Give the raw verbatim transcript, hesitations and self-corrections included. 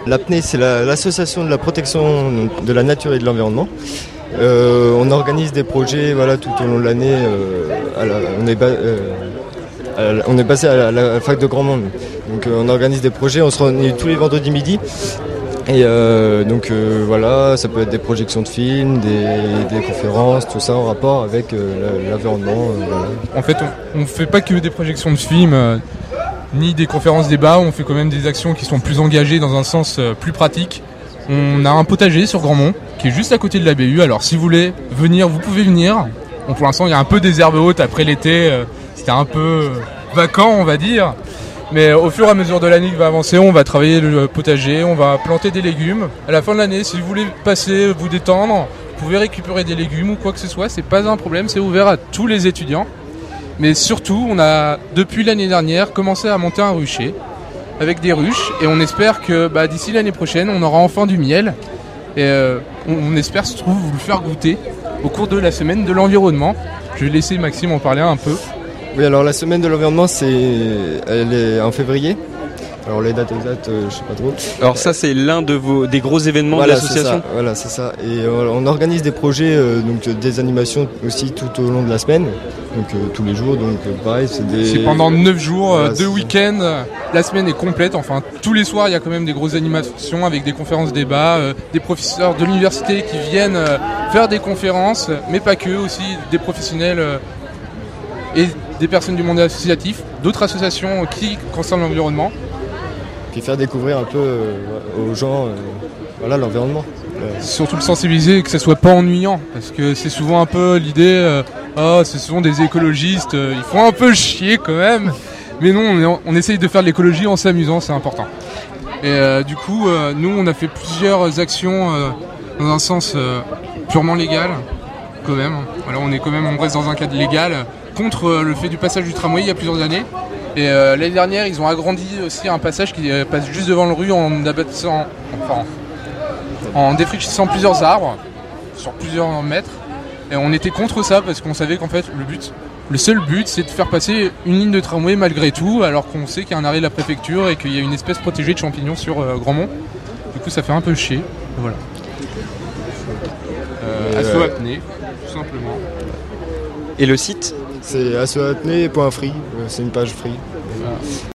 L'A P N E, c'est la, l'association de la protection de la nature et de l'environnement. Euh, on organise des projets voilà, tout au long de l'année. Euh, à la, on, est ba- euh, à la, on est basé à la, à la fac de Grandmont. Donc euh, on organise des projets, on se réunit tous les vendredis midi. Et euh, donc euh, voilà, ça peut être des projections de films, des, des conférences, tout ça en rapport avec euh, l'environnement. Euh, voilà. En fait, on ne fait pas que des projections de films, euh, ni des conférences débats, on fait quand même des actions qui sont plus engagées dans un sens euh, plus pratique. On a un potager sur Grandmont, qui est juste à côté de la B U, alors si vous voulez venir, vous pouvez venir. Bon, pour l'instant, il y a un peu des herbes hautes après l'été, euh, c'était un peu euh, vacant, on va dire. Mais au fur et à mesure de l'année qui va avancer, on va travailler le potager, on va planter des légumes. À la fin de l'année, si vous voulez passer, vous détendre, vous pouvez récupérer des légumes ou quoi que ce soit, c'est pas un problème, c'est ouvert à tous les étudiants. Mais surtout, on a, depuis l'année dernière, commencé à monter un rucher avec des ruches et on espère que bah, d'ici l'année prochaine, on aura enfin du miel. Et euh, on, on espère se trouve vous le faire goûter au cours de la semaine de l'environnement. Je vais laisser Maxime en parler un peu. Oui, alors la semaine de l'environnement, c'est, elle est en février. Alors les dates exactes, euh, je sais pas trop. Alors ça, c'est l'un de vos des gros événements voilà, de l'association. C'est ça, voilà, c'est ça. Et euh, on organise des projets, euh, donc des animations aussi tout au long de la semaine, donc euh, tous les jours. Donc euh, pareil, c'est des. C'est pendant neuf jours, voilà, deux week-ends. La semaine est complète. Enfin, tous les soirs, il y a quand même des grosses animations avec des conférences débats, euh, des professeurs de l'université qui viennent euh, faire des conférences, mais pas que, aussi des professionnels euh, et des personnes du monde associatif, d'autres associations qui concernent l'environnement. Puis faire découvrir un peu euh, aux gens euh, voilà, l'environnement. Euh. Surtout le sensibiliser, que ça soit pas ennuyant, parce que c'est souvent un peu l'idée, euh, oh, ce sont des écologistes, euh, ils font un peu chier quand même. Mais non, on, on essaye de faire de l'écologie en s'amusant, c'est important. Et euh, du coup, euh, nous, on a fait plusieurs actions euh, dans un sens euh, purement légal, quand même. Voilà, on est quand même, on reste dans un cadre légal, contre euh, le fait du passage du tramway il y a plusieurs années. Et euh, l'année dernière, ils ont agrandi aussi un passage qui euh, passe juste devant le rue en abattissant, enfin, en défrichissant plusieurs arbres sur plusieurs mètres. Et on était contre ça parce qu'on savait qu'en fait, le but, le seul but, c'est de faire passer une ligne de tramway malgré tout, alors qu'on sait qu'il y a un arrêt de la préfecture et qu'il y a une espèce protégée de champignons sur euh, Grandmont. Du coup, ça fait un peu chier. Voilà. Euh, Asso A P N E, tout simplement. Et le site ? C'est asso apne point free, c'est une page free. Voilà.